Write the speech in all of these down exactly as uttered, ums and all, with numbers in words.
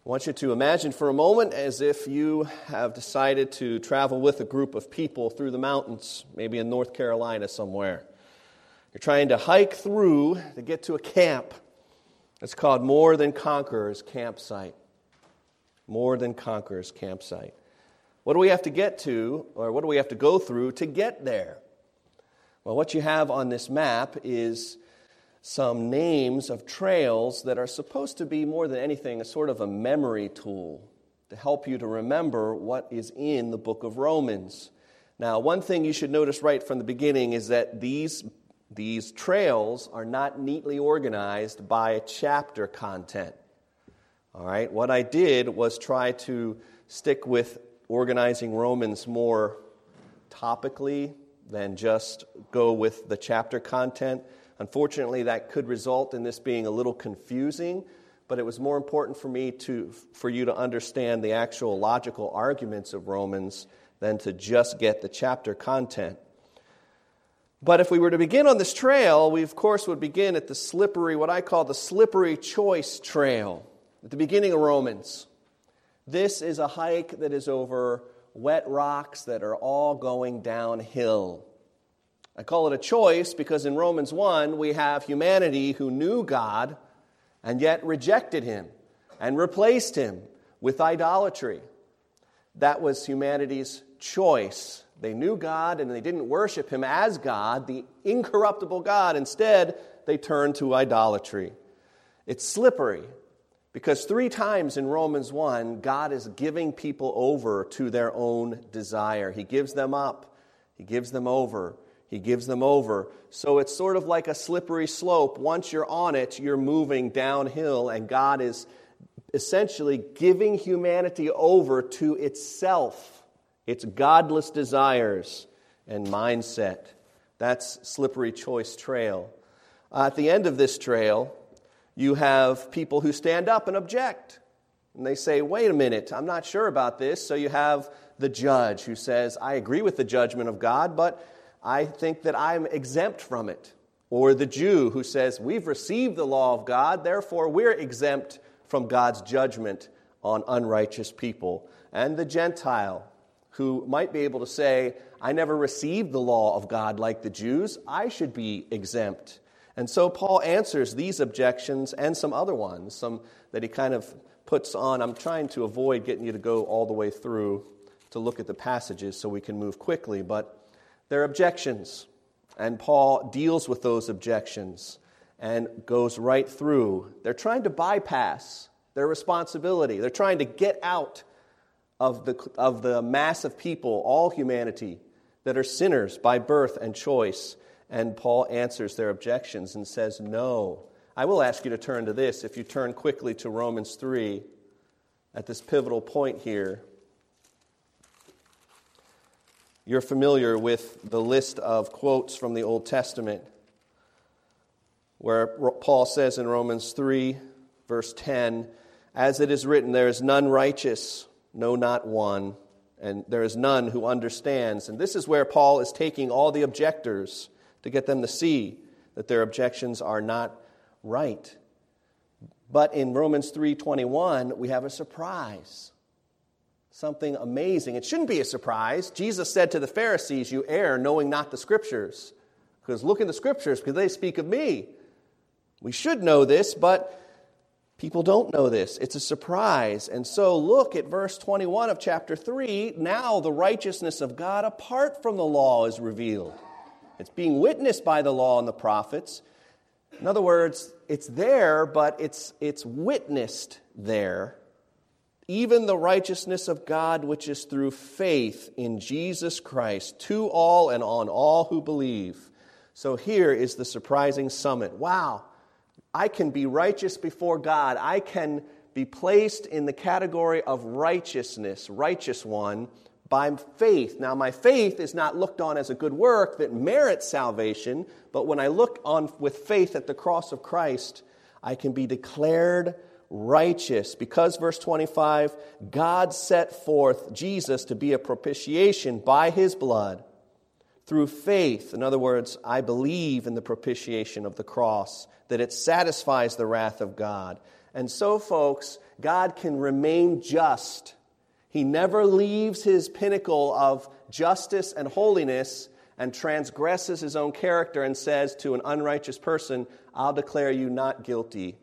I want you to imagine for a moment as if you have decided to travel with a group of people through the mountains, maybe in North Carolina somewhere. You're trying to hike through to get to a camp. It's called More Than Conquerors Campsite. More Than Conquerors Campsite. What do we have to get to, or what do we have to go through to get there? Well, what you have on this map is some names of trails that are supposed to be, more than anything, a sort of a memory tool to help you to remember what is in the book of Romans. Now, one thing you should notice right from the beginning is that these, these trails are not neatly organized by chapter content. All right, what I did was try to stick with organizing Romans more topically than just go with the chapter content. Unfortunately, that could result in this being a little confusing, but it was more important for me to, for you to understand the actual logical arguments of Romans than to just get the chapter content. But if we were to begin on this trail, we of course would begin at the slippery, what I call the slippery choice trail, at the beginning of Romans. This is a hike that is over wet rocks that are all going downhill. I call it a choice because in Romans one, we have humanity who knew God and yet rejected Him and replaced Him with idolatry. That was humanity's choice. They knew God and they didn't worship Him as God, the incorruptible God. Instead, they turned to idolatry. It's slippery because three times in Romans one, God is giving people over to their own desire. He gives them up. He gives them over. He gives them over. So it's sort of like a slippery slope. Once you're on it, you're moving downhill, and God is essentially giving humanity over to itself, its godless desires and mindset. That's slippery choice trail. Uh, at the end of this trail, you have people who stand up and object. And they say, wait a minute, I'm not sure about this. So you have the judge who says, I agree with the judgment of God, but I think that I'm exempt from it. Or the Jew who says, we've received the law of God, therefore we're exempt from God's judgment on unrighteous people. And the Gentile who might be able to say, I never received the law of God like the Jews, I should be exempt. And so Paul answers these objections and some other ones, some that he kind of puts on. I'm trying to avoid getting you to go all the way through to look at the passages so we can move quickly, but they're objections, and Paul deals with those objections and goes right through. They're trying to bypass their responsibility. They're trying to get out of the, of the mass of people, all humanity, that are sinners by birth and choice. And Paul answers their objections and says, no. I will ask you to turn to this. If you turn quickly to Romans three, at this pivotal point here, you're familiar with the list of quotes from the Old Testament where Paul says in Romans three, verse ten, as it is written, there is none righteous, no, not one, and there is none who understands. And this is where Paul is taking all the objectors to get them to see that their objections are not right. But in Romans three twenty-one, we have a surprise. Something amazing. It shouldn't be a surprise. Jesus said to the Pharisees, you err knowing not the Scriptures. Because look in the Scriptures, because they speak of me. We should know this, but people don't know this. It's a surprise. And so look at verse twenty-one of chapter three. Now the righteousness of God apart from the law is revealed. It's being witnessed by the law and the prophets. In other words, it's there, but it's it's witnessed there. Even the righteousness of God, which is through faith in Jesus Christ, to all and on all who believe. So here is the surprising summit. Wow, I can be righteous before God. I can be placed in the category of righteousness, righteous one, by faith. Now, my faith is not looked on as a good work that merits salvation, but when I look on with faith at the cross of Christ, I can be declared righteous because, verse twenty-five, God set forth Jesus to be a propitiation by His blood through faith. In other words, I believe in the propitiation of the cross, that it satisfies the wrath of God. And so, folks, God can remain just. He never leaves his pinnacle of justice and holiness and transgresses his own character and says to an unrighteous person, I'll declare you not guilty.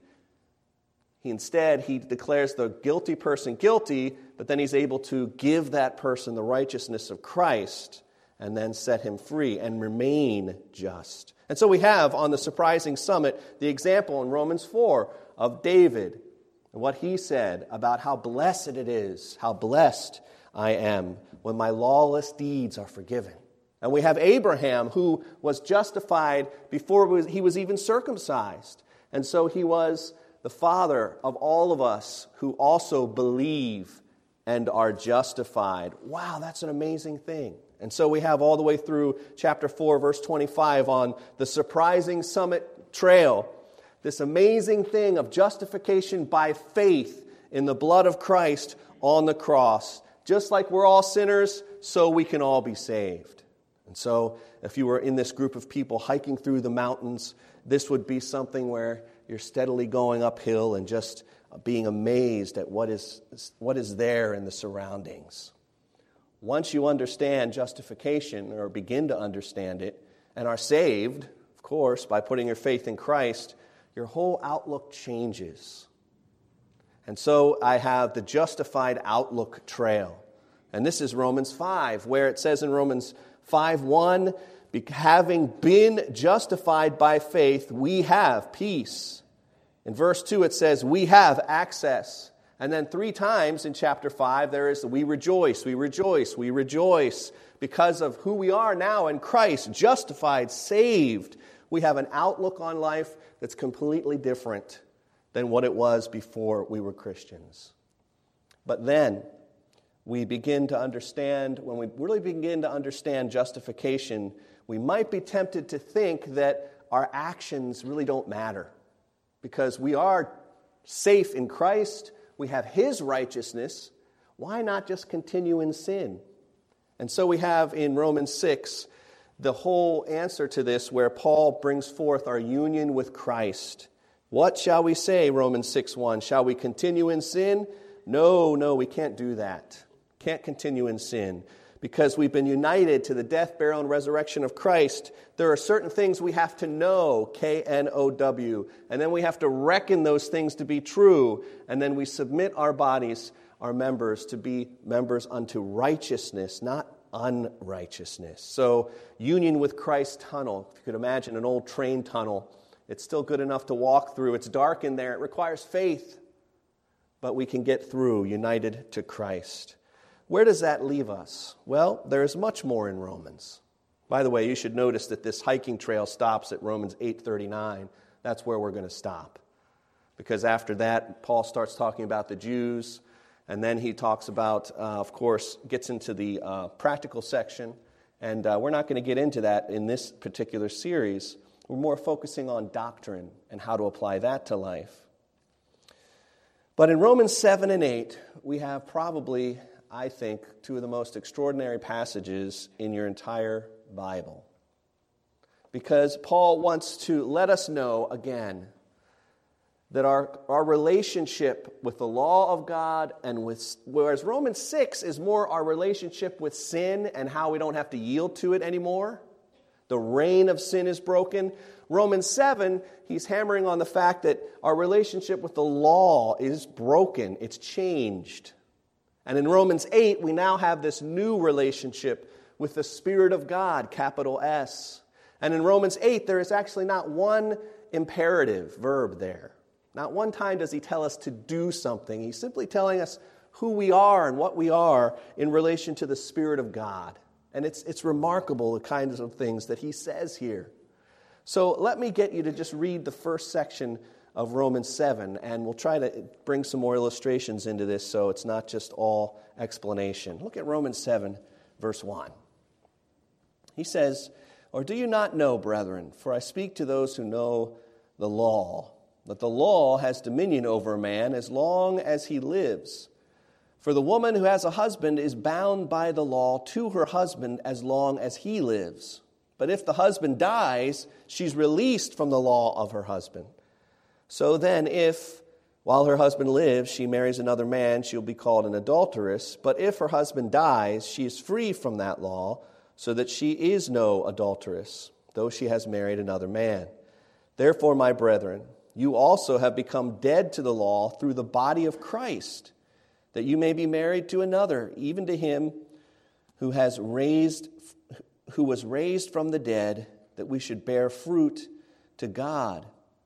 He instead, he declares the guilty person guilty, but then he's able to give that person the righteousness of Christ and then set him free and remain just. And so we have on the surprising summit the example in Romans four of David and what he said about how blessed it is, how blessed I am when my lawless deeds are forgiven. And we have Abraham, who was justified before he was even circumcised. And so he was the father of all of us who also believe and are justified. Wow, that's an amazing thing. And so we have all the way through chapter four, verse twenty-five on the surprising summit trail, this amazing thing of justification by faith in the blood of Christ on the cross. Just like we're all sinners, so we can all be saved. And so if you were in this group of people hiking through the mountains, this would be something where you're steadily going uphill and just being amazed at what is, what is there in the surroundings. Once you understand justification, or begin to understand it, and are saved, of course, by putting your faith in Christ, your whole outlook changes. And so I have the justified outlook trail. And this is Romans five, where it says in Romans five one, having been justified by faith, we have peace. In verse two it says, we have access. And then three times in chapter five there is, we rejoice, we rejoice, we rejoice. Because of who we are now in Christ, justified, saved. We have an outlook on life that's completely different than what it was before we were Christians. But then we begin to understand, when we really begin to understand justification, we might be tempted to think that our actions really don't matter. Because we are safe in Christ, we have His righteousness, why not just continue in sin? And so we have in Romans six the whole answer to this, where Paul brings forth our union with Christ. What shall we say, Romans six one? Shall we continue in sin? No, no, we can't do that. Can't continue in sin. Because we've been united to the death, burial, and resurrection of Christ, there are certain things we have to know, K N O W, and then we have to reckon those things to be true, and then we submit our bodies, our members, to be members unto righteousness, not unrighteousness. So, union with Christ tunnel, if you could imagine an old train tunnel, it's still good enough to walk through. It's dark in there. It requires faith, but we can get through, united to Christ. Where does that leave us? Well, there is much more in Romans. By the way, you should notice that this hiking trail stops at Romans eight thirty-nine. That's where we're going to stop. Because after that, Paul starts talking about the Jews, and then he talks about, uh, of course, gets into the uh, practical section, and uh, we're not going to get into that in this particular series. We're more focusing on doctrine and how to apply that to life. But in Romans seven and eight, we have probably, I think, two of the most extraordinary passages in your entire Bible. Because Paul wants to let us know, again, that our, our relationship with the law of God and with, whereas Romans six is more our relationship with sin and how we don't have to yield to it anymore. The reign of sin is broken. Romans seven, he's hammering on the fact that our relationship with the law is broken. It's changed. And in Romans eight, we now have this new relationship with the Spirit of God, capital S. And in Romans eight, there is actually not one imperative verb there. Not one time does he tell us to do something. He's simply telling us who we are and what we are in relation to the Spirit of God. And it's, it's remarkable, the kinds of things that he says here. So let me get you to just read the first section of Romans seven, and we'll try to bring some more illustrations into this so it's not just all explanation. Look at Romans seven, verse one. He says, "Or do you not know, brethren, for I speak to those who know the law, that the law has dominion over a man as long as he lives. For the woman who has a husband is bound by the law to her husband as long as he lives. But if the husband dies, she's released from the law of her husband. So then, if While her husband lives, she marries another man, she'll be called an adulteress. But if her husband dies, she is free from that law, so that she is no adulteress, though she has married another man. Therefore, my brethren, you also have become dead to the law through the body of Christ, that you may be married to another, even to him who has raised, who was raised from the dead, that we should bear fruit to God.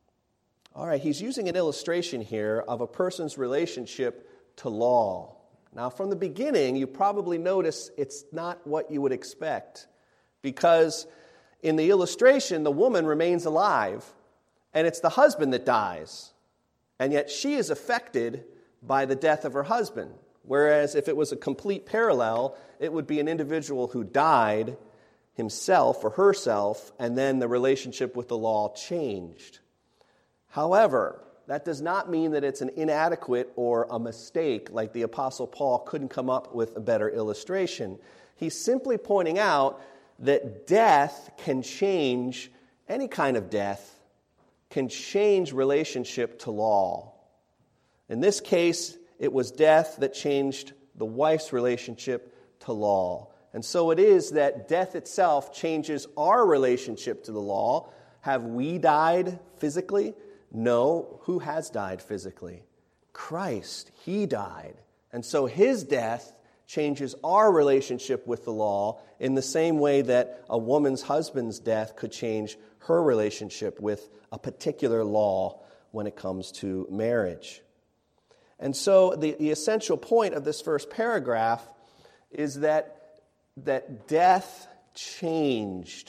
All right, he's using an illustration here of a person's relationship to law. Now, from the beginning, you probably notice it's not what you would expect, because in the illustration, the woman remains alive, and it's the husband that dies, and yet she is affected by the death of her husband. Whereas if it was a complete parallel, it would be an individual who died himself or herself, and then the relationship with the law changed. However, that does not mean that it's an inadequate or a mistake, like the Apostle Paul couldn't come up with a better illustration. He's simply pointing out that death can change, any kind of death can change relationship to law. In this case, it was death that changed the wife's relationship to law. And so it is that death itself changes our relationship to the law. Have we died physically? No. Who has died physically? Christ. He died. And so his death changes our relationship with the law in the same way that a woman's husband's death could change her relationship with a particular law when it comes to marriage. And so the, the essential point of this first paragraph is that, that death changed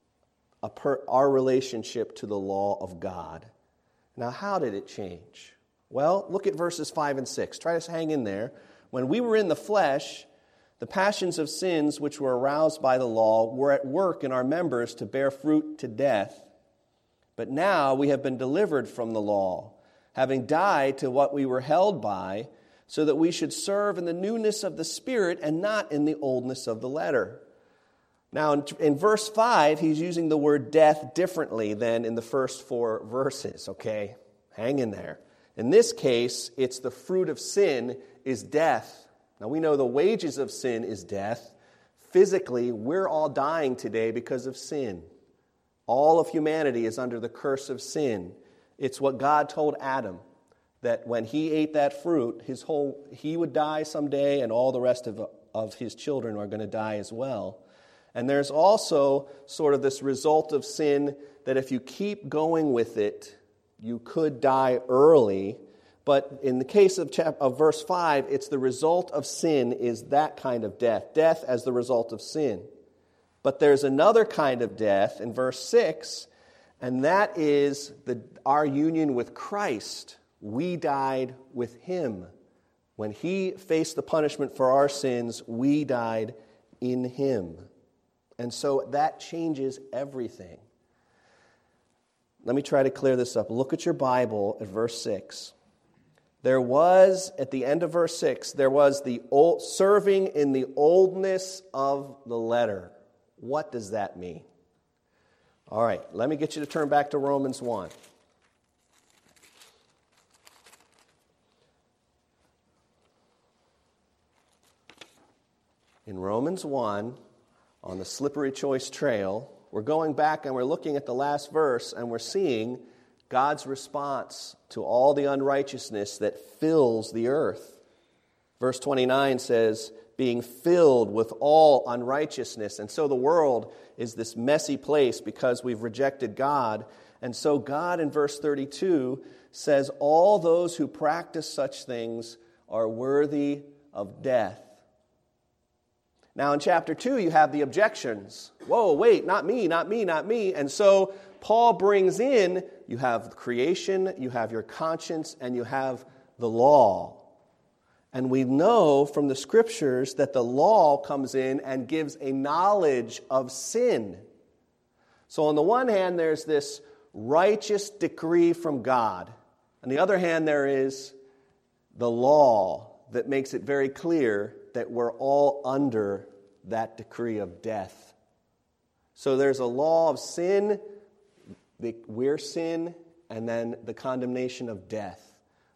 a per, our relationship to the law of God. Now, how did it change? Well, look at verses five and six. Try to hang in there. When we were in the flesh, the passions of sins which were aroused by the law were at work in our members to bear fruit to death. But now we have been delivered from the law, having died to what we were held by, so that we should serve in the newness of the Spirit and not in the oldness of the letter. Now, in, in verse five, he's using the word death differently than in the first four verses, okay? Hang in there. In this case, it's the fruit of sin is death. Now, we know the wages of sin is death. Physically, we're all dying today because of sin. All of humanity is under the curse of sin. It's what God told Adam, that when he ate that fruit, his whole he would die someday, and all the rest of, of his children are going to die as well. And there's also sort of this result of sin that if you keep going with it, you could die early. But in the case of, chap- of verse five, it's the result of sin is that kind of death. Death as the result of sin. But there's another kind of death in verse six, and that is the, our union with Christ. We died with him. When he faced the punishment for our sins, we died in him. And so that changes everything. Let me try to clear this up. Look at your Bible at verse six. There was, at the end of verse six, there was the old, serving in the oldness of the letter. What does that mean? All right, let me get you to turn back to Romans one. In Romans one, on the slippery choice trail, we're going back and we're looking at the last verse and we're seeing God's response to all the unrighteousness that fills the earth. Verse twenty-nine says, being filled with all unrighteousness. And so the world is this messy place because we've rejected God. And so God in verse thirty-two says, all those who practice such things are worthy of death. Now in chapter two, you have the objections. Whoa, wait, not me, not me, not me. And so Paul brings in, you have creation, you have your conscience, and you have the law. And we know from the scriptures that the law comes in and gives a knowledge of sin. So on the one hand, there's this righteous decree from God. On the other hand, there is the law that makes it very clear that we're all under that decree of death. So there's a law of sin, we're sin, and then the condemnation of death.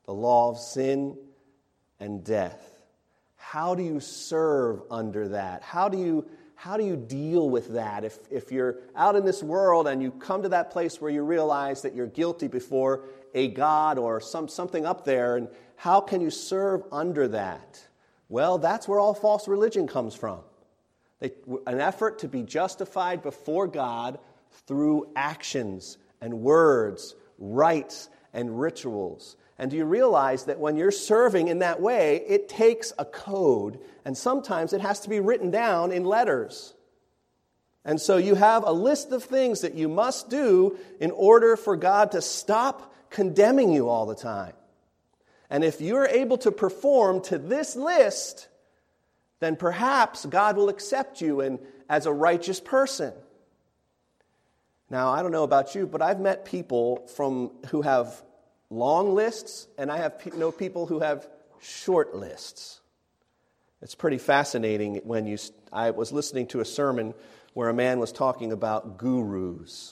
the law of sin and death. How do you serve under that? How do you how do you deal with that? If if you're out in this world and you come to that place where you realize that you're guilty before a God or some something up there, and how can you serve under that? Well, that's where all false religion comes from. They, an effort to be justified before God through actions and words, rites and rituals. And do you realize that when you're serving in that way, it takes a code, and sometimes it has to be written down in letters. And so you have a list of things that you must do in order for God to stop condemning you all the time. And if you're able to perform to this list, then perhaps God will accept you and as a righteous person. Now, I don't know about you, but I've met people from who have long lists, and I have pe- know people who have short lists. It's pretty fascinating when you... I was listening to a sermon where a man was talking about gurus.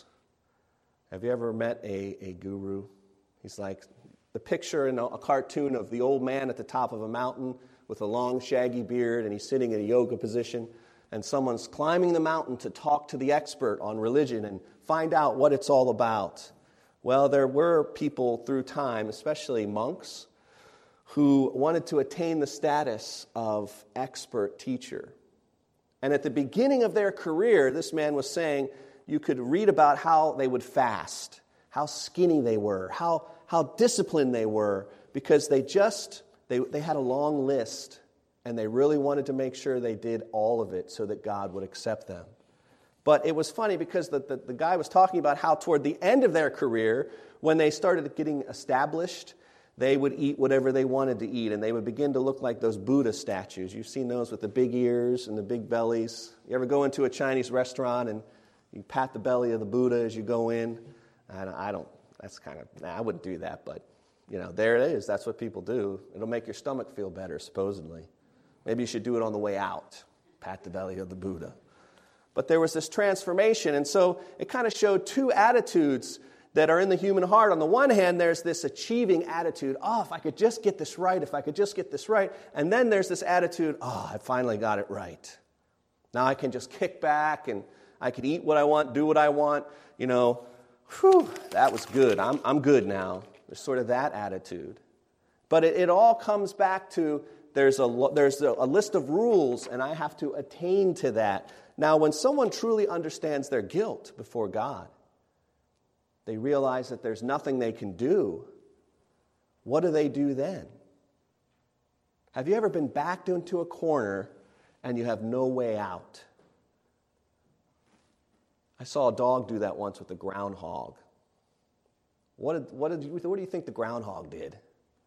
Have you ever met a, a guru? He's like the picture in a, a cartoon of the old man at the top of a mountain with a long shaggy beard, and he's sitting in a yoga position, and someone's climbing the mountain to talk to the expert on religion and find out what it's all about. Well, there were people through time, especially monks, who wanted to attain the status of expert teacher. And at the beginning of their career, this man was saying you could read about how they would fast, how skinny they were, how, how disciplined they were, because they just, they, they had a long list, and they really wanted to make sure they did all of it so that God would accept them. But it was funny because the, the, the guy was talking about how toward the end of their career, when they started getting established, they would eat whatever they wanted to eat, and they would begin to look like those Buddha statues. You've seen those with the big ears and the big bellies. You ever go into a Chinese restaurant and you pat the belly of the Buddha as you go in? I don't, I don't that's kind of, nah, I wouldn't do that, but, you know, there it is. That's what people do. It'll make your stomach feel better, supposedly. Maybe you should do it on the way out. Pat the belly of the Buddha. But there was this transformation, and so it kind of showed two attitudes that are in the human heart. On the one hand, there's this achieving attitude. Oh, if I could just get this right, if I could just get this right. And then there's this attitude, oh, I finally got it right. Now I can just kick back, and I can eat what I want, do what I want. You know, whew, that was good. I'm, I'm good now. There's sort of that attitude. But it, it all comes back to there's a, there's a, a list of rules, and I have to attain to that. Now, when someone truly understands their guilt before God, they realize that there's nothing they can do. What do they do then? Have you ever been backed into a corner and you have no way out? I saw a dog do that once with a groundhog. What did, what did you, what do you think the groundhog did?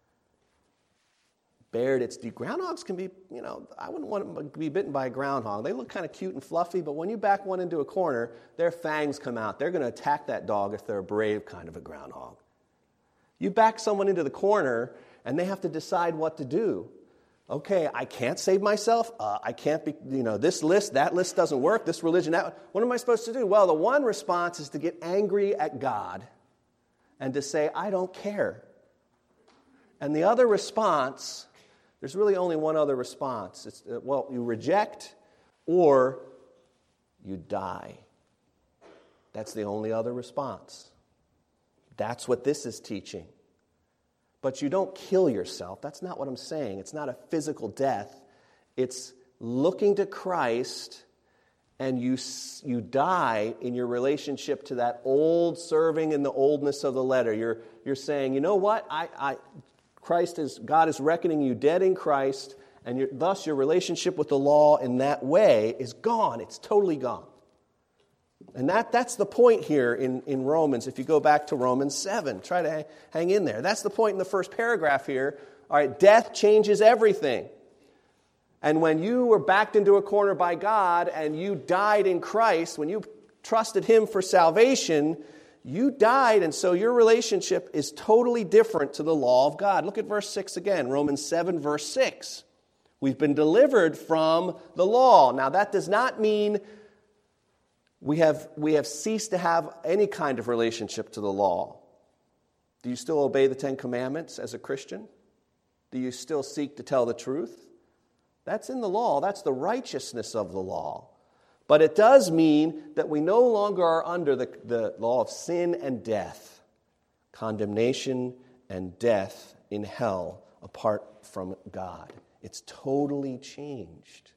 Bared its teeth. Groundhogs can be, you know, I wouldn't want to be bitten by a groundhog. They look kind of cute and fluffy, but when you back one into a corner, their fangs come out. They're going to attack that dog if they're a brave kind of a groundhog. You back someone into the corner, and they have to decide what to do. Okay, I can't save myself. Uh, I can't be, you know, this list, that list doesn't work, this religion, that. What am I supposed to do? Well, the one response is to get angry at God and to say, I don't care. And the other response, there's really only one other response. It's, uh, well, you reject or you die. That's the only other response. That's what this is teaching. But you don't kill yourself. That's not what I'm saying. It's not a physical death. It's looking to Christ, and you, you die in your relationship to that old serving in the oldness of the letter. You're, you're saying, you know what? I... I Christ is, God is reckoning you dead in Christ, and your, thus your relationship with the law in that way is gone. It's totally gone. And that, that's the point here in, in Romans. If you go back to Romans seven, try to hang, hang in there. That's the point in the first paragraph here. All right, death changes everything. And when you were backed into a corner by God and you died in Christ, when you trusted Him for salvation, you died, and so your relationship is totally different to the law of God. Look at verse six again, Romans seven, verse six. We've been delivered from the law. Now, that does not mean we have, we have ceased to have any kind of relationship to the law. Do you still obey the Ten Commandments as a Christian? Do you still seek to tell the truth? That's in the law. That's the righteousness of the law. But it does mean that we no longer are under the, the law of sin and death, condemnation and death in hell apart from God. It's totally changed.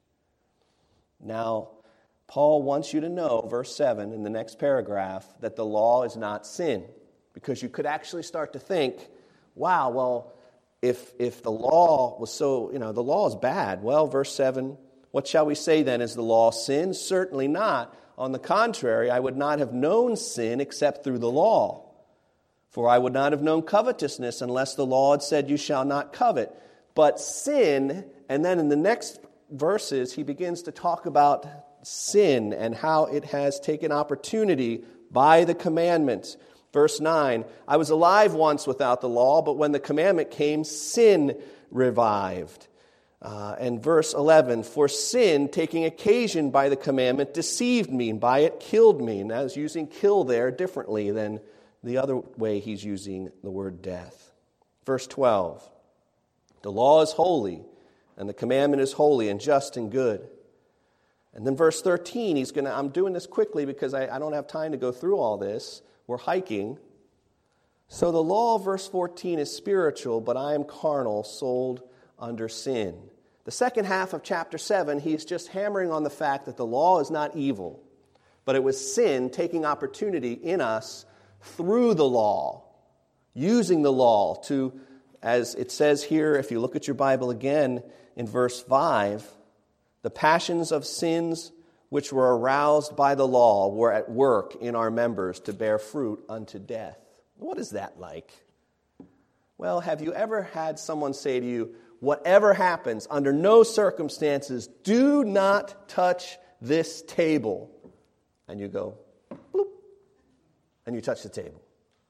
Now, Paul wants you to know, verse seven in the next paragraph, that the law is not sin. Because you could actually start to think, wow, well, if if the law was so, you know, the law is bad. Well, verse seven, what shall we say then? Is the law sin? Certainly not. On the contrary, I would not have known sin except through the law. For I would not have known covetousness unless the law had said, you shall not covet. But sin, and then in the next verses, he begins to talk about sin and how it has taken opportunity by the commandments. Verse nine, I was alive once without the law, but when the commandment came, sin revived. Uh, and verse eleven, for sin, taking occasion by the commandment, deceived me, and by it killed me. And I was using kill there differently than the other way he's using the word death. Verse twelve, the law is holy, and the commandment is holy and just and good. And then verse thirteen, he's going to, I'm doing this quickly because I, I don't have time to go through all this. We're hiking. So the law, verse fourteen, is spiritual, but I am carnal, sold under sin. The second half of chapter seven, he's just hammering on the fact that the law is not evil, but it was sin taking opportunity in us through the law, using the law to, as it says here, if you look at your Bible again in verse five, the passions of sins which were aroused by the law were at work in our members to bear fruit unto death. What is that like? Well, have you ever had someone say to you, whatever happens, under no circumstances, do not touch this table? And you go, bloop, and you touch the table.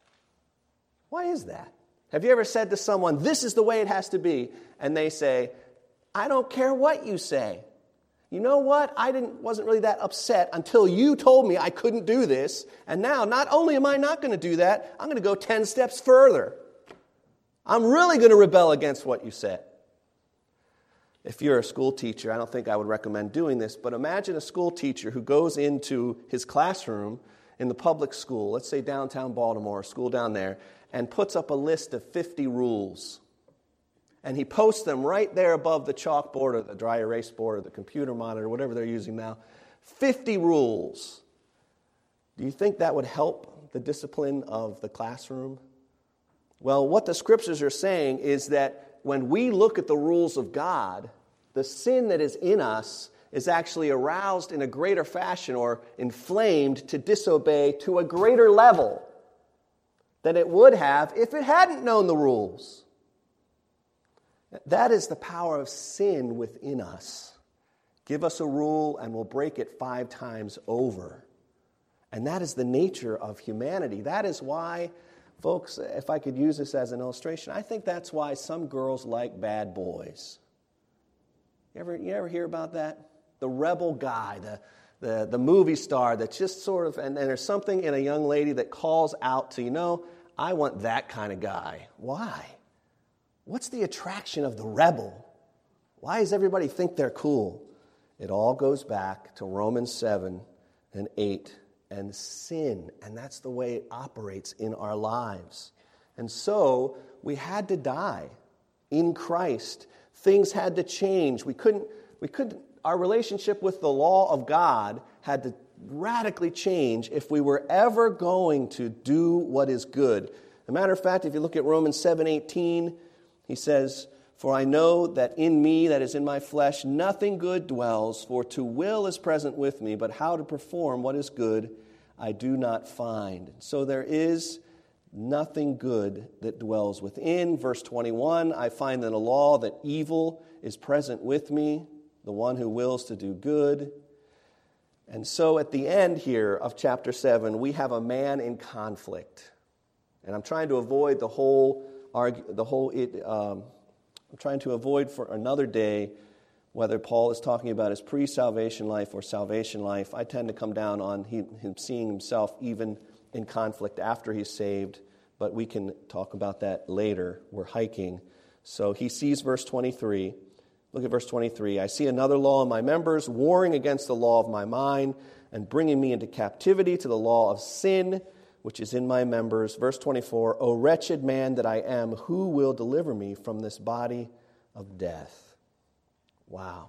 Why is that? Have you ever said to someone, this is the way it has to be, and they say, I don't care what you say. You know what? I didn't wasn't really that upset until you told me I couldn't do this. And now, not only am I not going to do that, I'm going to go ten steps further. I'm really going to rebel against what you said. If you're a school teacher, I don't think I would recommend doing this, but imagine a school teacher who goes into his classroom in the public school, let's say downtown Baltimore, a school down there, and puts up a list of fifty rules. And he posts them right there above the chalkboard or the dry erase board or the computer monitor, whatever they're using now. fifty rules. Do you think that would help the discipline of the classroom? Well, what the scriptures are saying is that when we look at the rules of God, the sin that is in us is actually aroused in a greater fashion or inflamed to disobey to a greater level than it would have if it hadn't known the rules. That is the power of sin within us. Give us a rule and we'll break it five times over. And that is the nature of humanity. That is why, folks, if I could use this as an illustration, I think that's why some girls like bad boys. You ever, you ever hear about that? The rebel guy, the, the, the movie star that's just sort of, and, and there's something in a young lady that calls out to, you know, I want that kind of guy. Why? What's the attraction of the rebel? Why does everybody think they're cool? It all goes back to Romans seven and eight and sin. And that's the way it operates in our lives. And so we had to die in Christ. Things had to change. We couldn't, we couldn't, our relationship with the law of God had to radically change if we were ever going to do what is good. As a matter of fact, if you look at Romans seven eighteen, he says, for I know that in me, that is in my flesh, nothing good dwells, for to will is present with me, but how to perform what is good I do not find. So there is nothing good that dwells within. Verse twenty-one, I find in the law that evil is present with me, the one who wills to do good. And so at the end here of chapter seven, we have a man in conflict. And I'm trying to avoid the whole argue, the whole it, um, I'm trying to avoid for another day whether Paul is talking about his pre-salvation life or salvation life. I tend to come down on he, him seeing himself even in conflict after he's saved but we can talk about that later. We're hiking. So he sees verse twenty-three. Look at verse twenty-three. I see another law in my members, warring against the law of my mind, and bringing me into captivity to the law of sin, which is in my members. Verse twenty-four, O wretched man that I am, who will deliver me from this body of death? Wow.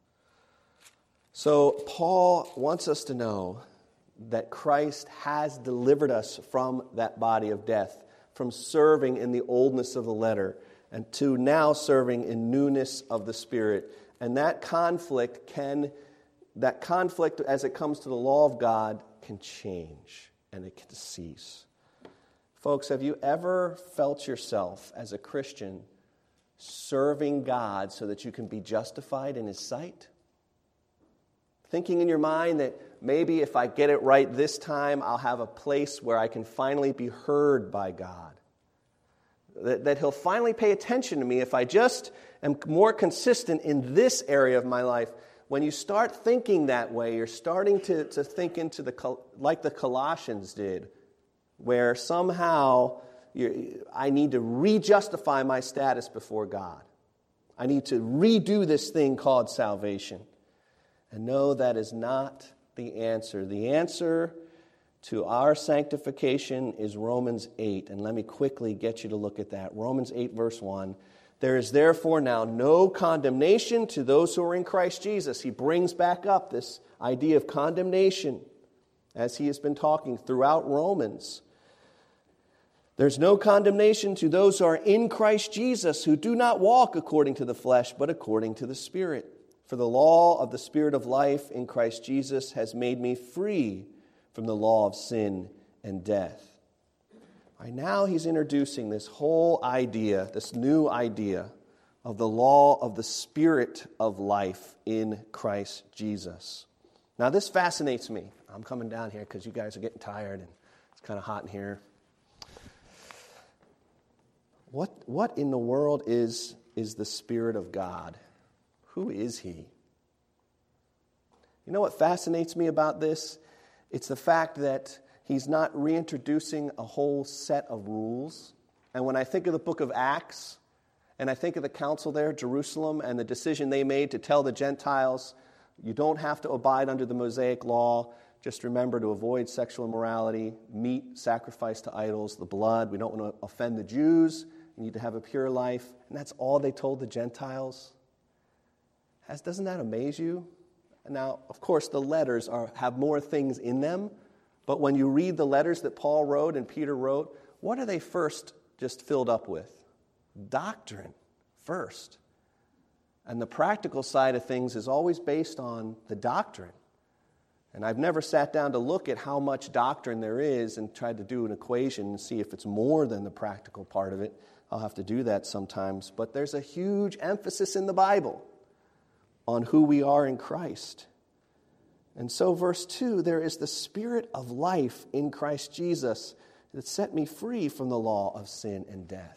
So Paul wants us to know that Christ has delivered us from that body of death, from serving in the oldness of the letter, and to now serving in newness of the Spirit. And that conflict can, that conflict as it comes to the law of God can change and it can cease. Folks, have you ever felt yourself as a Christian serving God so that you can be justified in His sight? Thinking in your mind that maybe if I get it right this time, I'll have a place where I can finally be heard by God. That, that He'll finally pay attention to me if I just am more consistent in this area of my life. When you start thinking that way, you're starting to, to think into the, like the Colossians did, where somehow you, I need to re-justify my status before God. I need to redo this thing called salvation. And no, that is not the answer. The answer to our sanctification is Romans eight. And let me quickly get you to look at that. Romans eight, verse one. There is therefore now no condemnation to those who are in Christ Jesus. He brings back up this idea of condemnation as he has been talking throughout Romans. There's no condemnation to those who are in Christ Jesus, who do not walk according to the flesh, but according to the Spirit. For the law of the Spirit of life in Christ Jesus has made me free from the law of sin and death. Right now he's introducing this whole idea, this new idea of the law of the Spirit of life in Christ Jesus. Now this fascinates me. I'm coming down here because you guys are getting tired and it's kind of hot in here. What, what in the world is, is the Spirit of God? Who is He? You know what fascinates me about this? It's the fact that He's not reintroducing a whole set of rules. And when I think of the book of Acts, and I think of the council there, Jerusalem, and the decision they made to tell the Gentiles, you don't have to abide under the Mosaic law. Just remember to avoid sexual immorality, meat, sacrifice to idols, the blood. We don't want to offend the Jews. You need to have a pure life. And that's all they told the Gentiles. Has, doesn't that amaze you? Now, of course, the letters are have more things in them, but when you read the letters that Paul wrote and Peter wrote, what are they first just filled up with? Doctrine first. And the practical side of things is always based on the doctrine. And I've never sat down to look at how much doctrine there is and tried to do an equation and see if it's more than the practical part of it. I'll have to do that sometimes. But there's a huge emphasis in the Bible on who we are in Christ. And so verse two, there is the Spirit of life in Christ Jesus that set me free from the law of sin and death.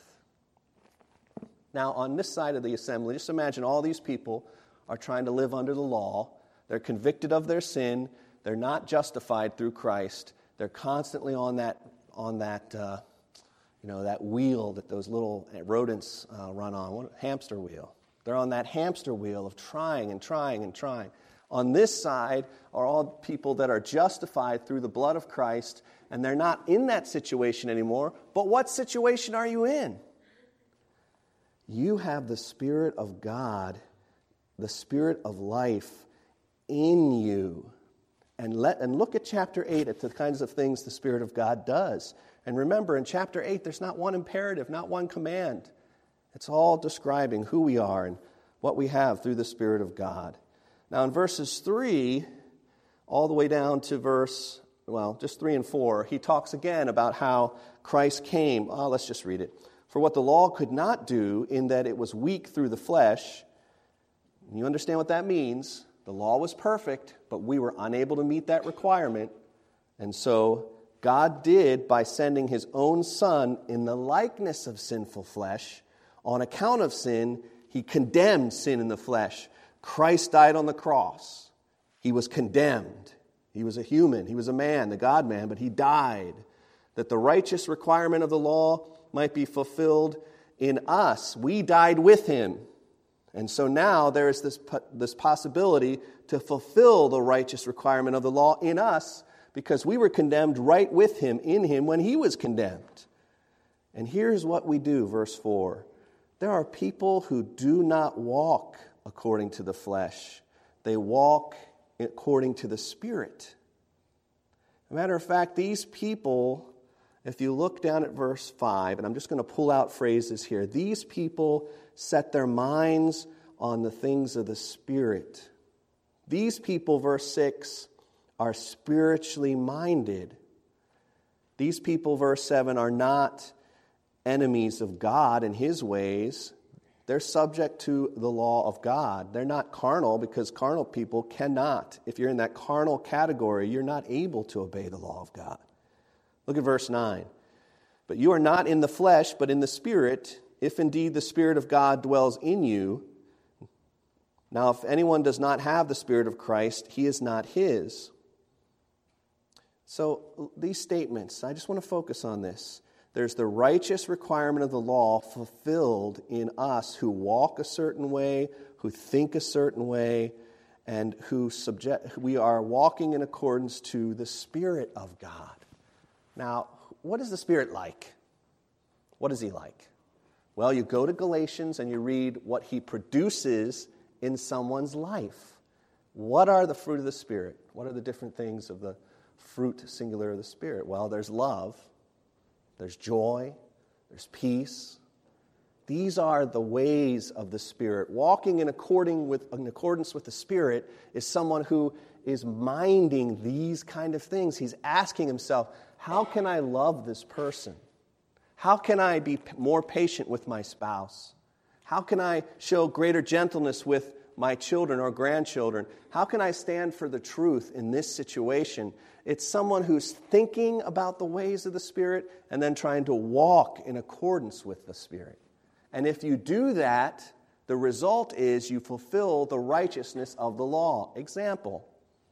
Now, on this side of the assembly, just imagine all these people are trying to live under the law. They're convicted of their sin. They're not justified through Christ. They're constantly on that, on that, uh, you know, that wheel that those little rodents uh, run on, what, hamster wheel. They're on that hamster wheel of trying and trying and trying. On this side are all people that are justified through the blood of Christ, and they're not in that situation anymore. But what situation are you in? You have the Spirit of God, the Spirit of life in you. And let and look at chapter eight at the kinds of things the Spirit of God does. And remember, in chapter eight, there's not one imperative, not one command. It's all describing who we are and what we have through the Spirit of God. Now in verses three, all the way down to verse, well, just three and four, he talks again about how Christ came. Oh, let's just read it. For what the law could not do, in that it was weak through the flesh. You understand what that means? The law was perfect, but we were unable to meet that requirement. And so God did by sending His own Son in the likeness of sinful flesh. On account of sin, He condemned sin in the flesh. Christ died on the cross. He was condemned. He was a human. He was a man, the God-man, but He died that the righteous requirement of the law might be fulfilled in us. We died with him. And so now there is this, this possibility to fulfill the righteous requirement of the law in us, because we were condemned right with him in him when he was condemned. And here's what we do, verse four. There are people who do not walk according to the flesh. They walk according to the Spirit. As a matter of fact, these people, if you look down at verse five, and I'm just going to pull out phrases here, these people set their minds on the things of the Spirit. These people, verse six, are spiritually minded. These people, verse seven, are not enemies of God and his ways. They're subject to the law of God. They're not carnal, because carnal people cannot. If you're in that carnal category, you're not able to obey the law of God. Look at verse nine. But you are not in the flesh, but in the Spirit, if indeed the Spirit of God dwells in you. Now, if anyone does not have the Spirit of Christ, he is not his. So these statements, I just want to focus on this. There's the righteous requirement of the law fulfilled in us who walk a certain way, who think a certain way, and who subject, we are walking in accordance to the Spirit of God. Now, what is the Spirit like? What is he like? Well, you go to Galatians and you read what he produces in someone's life. What are the fruit of the Spirit? What are the different things of the fruit, singular, of the Spirit? Well, there's love, there's joy, there's peace. These are the ways of the Spirit. Walking in, according with, in accordance with the Spirit is someone who is minding these kind of things. He's asking himself, how can I love this person? How can I be more patient with my spouse? How can I show greater gentleness with my children or grandchildren? How can I stand for the truth in this situation? It's someone who's thinking about the ways of the Spirit and then trying to walk in accordance with the Spirit. And if you do that, the result is you fulfill the righteousness of the law. Example,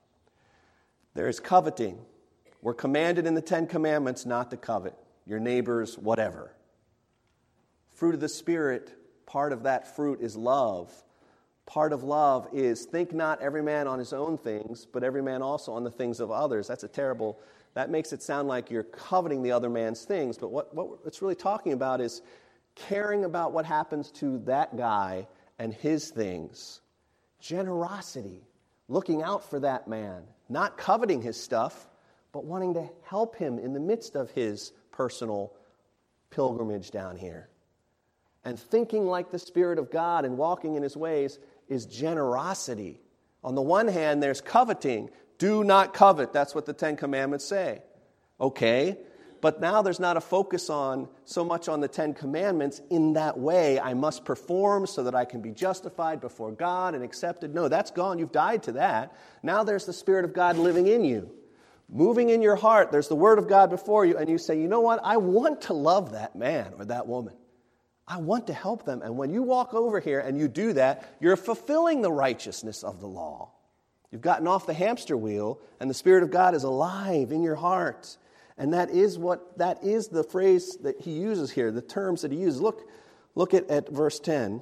there is coveting. We're commanded in the Ten Commandments not to covet your neighbor's whatever. Fruit of the Spirit, part of that fruit is love. Part of love is think not every man on his own things, but every man also on the things of others. That's a terrible, that makes it sound like you're coveting the other man's things. But what, what it's really talking about is caring about what happens to that guy and his things. Generosity, looking out for that man, not coveting his stuff, but wanting to help him in the midst of his personal pilgrimage down here. And thinking like the Spirit of God and walking in his ways is generosity. On the one hand, there's coveting. Do not covet. That's what the Ten Commandments say. Okay, but now there's not a focus on so much on the Ten Commandments in that way. I must perform so that I can be justified before God and accepted. No, that's gone. You've died to that. Now there's the Spirit of God living in you. Moving in your heart, there's the Word of God before you, and you say, you know what? I want to love that man or that woman. I want to help them. And when you walk over here and you do that, you're fulfilling the righteousness of the law. You've gotten off the hamster wheel, and the Spirit of God is alive in your heart. And that is what that is the phrase that he uses here, the terms that he uses. Look, look at, at verse ten.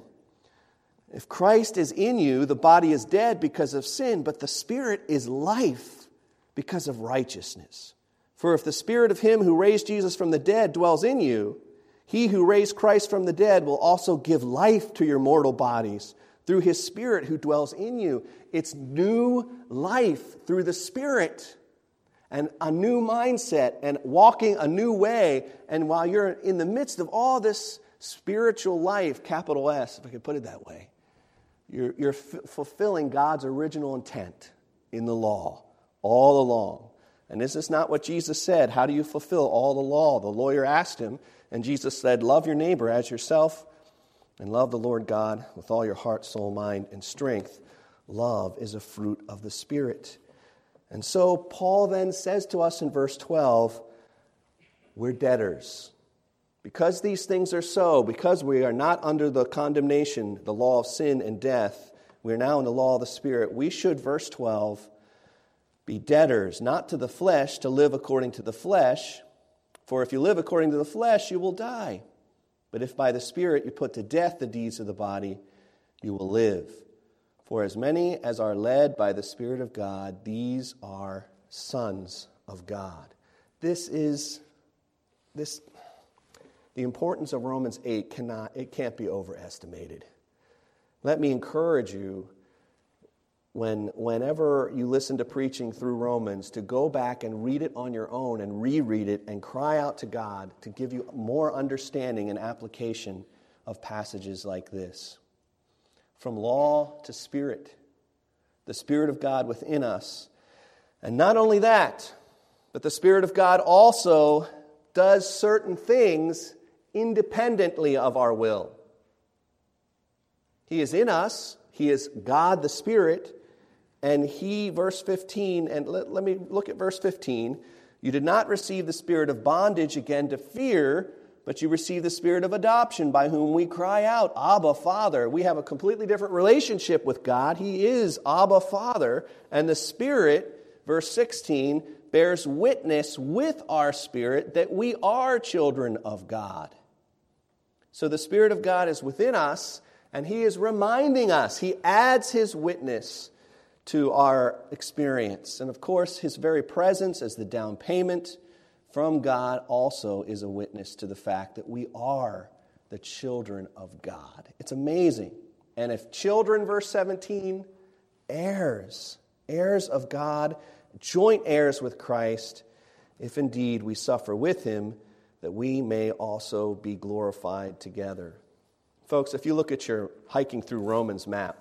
If Christ is in you, the body is dead because of sin, but the Spirit is life because of righteousness. For if the Spirit of him who raised Jesus from the dead dwells in you, he who raised Christ from the dead will also give life to your mortal bodies through his Spirit who dwells in you. It's new life through the Spirit and a new mindset and walking a new way. And while you're in the midst of all this spiritual life, capital S, if I could put it that way, you're, you're f- fulfilling God's original intent in the law all along. And is this not what Jesus said? How do you fulfill all the law? The lawyer asked him, and Jesus said, love your neighbor as yourself, and love the Lord God with all your heart, soul, mind, and strength. Love is a fruit of the Spirit. And so Paul then says to us in verse twelve, we're debtors. Because these things are so, because we are not under the condemnation, the law of sin and death, we are now in the law of the Spirit, we should, verse twelve, be debtors, not to the flesh, to live according to the flesh. For if you live according to the flesh, you will die. But if by the Spirit you put to death the deeds of the body, you will live. For as many as are led by the Spirit of God, these are sons of God. This is, this, the importance of Romans eight cannot, it can't be overestimated. Let me encourage you, when whenever you listen to preaching through Romans, to go back and read it on your own and reread it and cry out to God to give you more understanding and application of passages like this. From law to Spirit, the Spirit of God within us. And not only that, but the Spirit of God also does certain things independently of our will. He is in us. He is God the Spirit. And he, verse fifteen, and let, let me look at verse fifteen. You did not receive the spirit of bondage again to fear, but you received the spirit of adoption, by whom we cry out, Abba, Father. We have a completely different relationship with God. He is Abba, Father. And the Spirit, verse sixteen, bears witness with our spirit that we are children of God. So the Spirit of God is within us, and He is reminding us. He adds His witness to our experience. And of course, His very presence as the down payment from God also is a witness to the fact that we are the children of God. It's amazing. And if children, verse seventeen, heirs, heirs of God, joint heirs with Christ, if indeed we suffer with Him, that we may also be glorified together. Folks, if you look at your hiking through Romans map,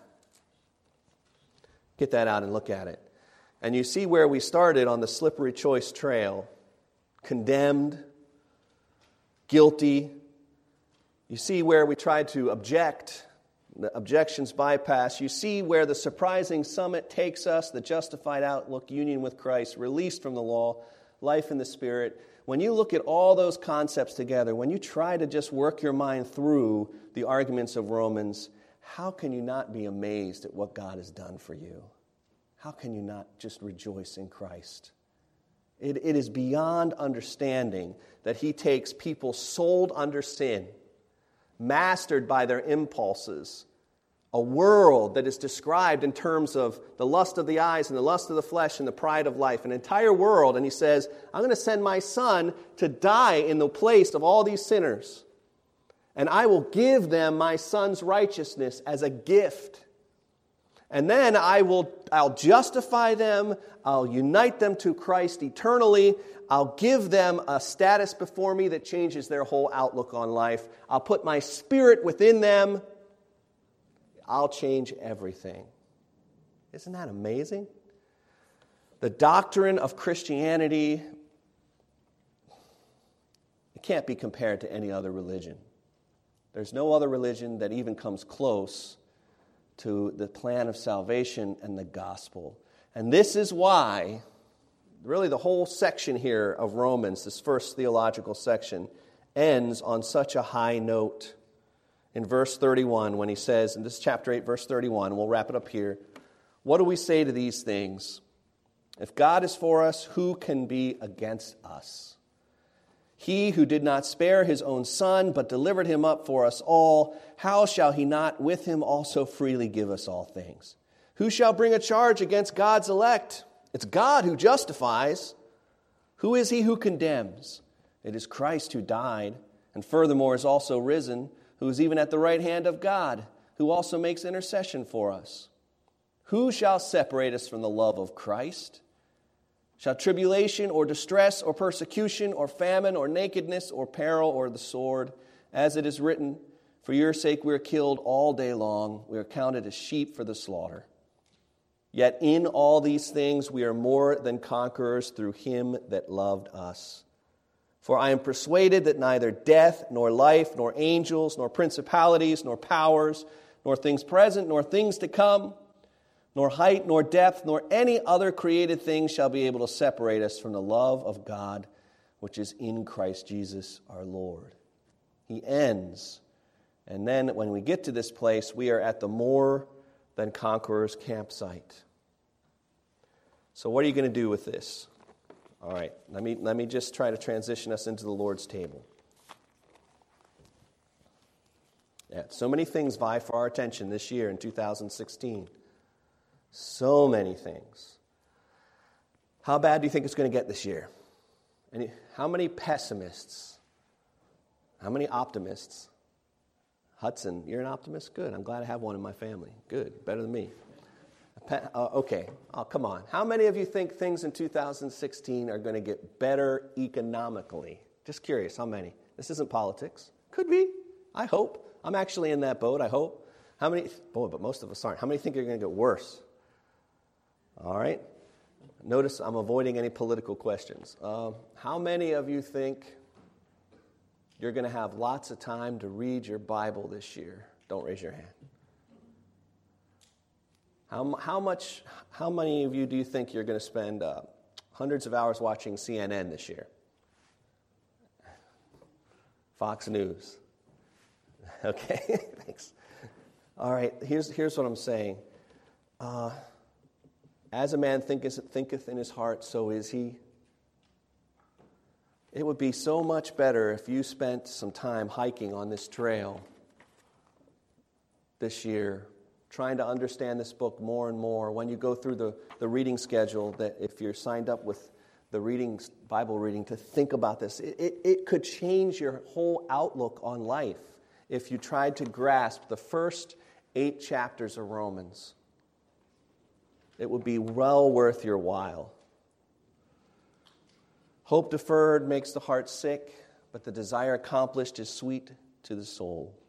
get that out and look at it. And you see where we started on the slippery choice trail. Condemned, guilty. You see where we tried to object, the objections bypass. You see where the surprising summit takes us, the justified outlook, union with Christ, released from the law, life in the Spirit. When you look at all those concepts together, when you try to just work your mind through the arguments of Romans, how can you not be amazed at what God has done for you? How can you not just rejoice in Christ? It, it is beyond understanding that He takes people sold under sin, mastered by their impulses, a world that is described in terms of the lust of the eyes and the lust of the flesh and the pride of life, an entire world, and He says, I'm going to send my Son to die in the place of all these sinners. And I will give them my Son's righteousness as a gift. And then I will, I'll justify them, I'll unite them to Christ eternally, I'll give them a status before me that changes their whole outlook on life. I'll put my Spirit within them, I'll change everything. Isn't that amazing? The doctrine of Christianity, it can't be compared to any other religion. There's no other religion that even comes close to the plan of salvation and the gospel. And this is why, really the whole section here of Romans, this first theological section, ends on such a high note. In verse thirty-one, when he says, in this chapter eight, verse thirty-one, we'll wrap it up here. What do we say to these things? If God is for us, who can be against us? He who did not spare His own Son, but delivered Him up for us all, how shall He not with Him also freely give us all things? Who shall bring a charge against God's elect? It's God who justifies. Who is He who condemns? It is Christ who died, and furthermore is also risen, who is even at the right hand of God, who also makes intercession for us. Who shall separate us from the love of Christ? Shall tribulation or distress or persecution or famine or nakedness or peril or the sword? As it is written, for your sake we are killed all day long. We are counted as sheep for the slaughter. Yet in all these things we are more than conquerors through Him that loved us. For I am persuaded that neither death, nor life, nor angels, nor principalities, nor powers, nor things present, nor things to come, nor height, nor depth, nor any other created thing shall be able to separate us from the love of God, which is in Christ Jesus our Lord. He ends. And then when we get to this place, we are at the more than conquerors campsite. So what are you going to do with this? All right, let me, let me just try to transition us into the Lord's table. Yeah, so many things vie for our attention this year in two thousand sixteen. So many things. How bad do you think it's going to get this year? Any, how many pessimists? How many optimists? Hudson, you're an optimist? Good. I'm glad I have one in my family. Good. Better than me. Uh, okay. Oh, come on. How many of you think things in two thousand sixteen are going to get better economically? Just curious. How many? This isn't politics. Could be. I hope. I'm actually in that boat, I hope. How many? Boy, but most of us aren't. How many think you're going to get worse? All right. Notice I'm avoiding any political questions. Uh, how many of you think you're going to have lots of time to read your Bible this year? Don't raise your hand. How, how much? How many of you do you think you're going to spend uh, hundreds of hours watching C N N this year? Fox News. Okay, thanks. All right, here's, here's what I'm saying. Uh, as a man thinketh, thinketh in his heart, so is he. It would be so much better if you spent some time hiking on this trail this year, trying to understand this book more and more. When you go through the, the reading schedule, that if you're signed up with the reading, Bible reading, to think about this. It, it, it could change your whole outlook on life if you tried to grasp the first eight chapters of Romans. It would be well worth your while. Hope deferred makes the heart sick, but the desire accomplished is sweet to the soul.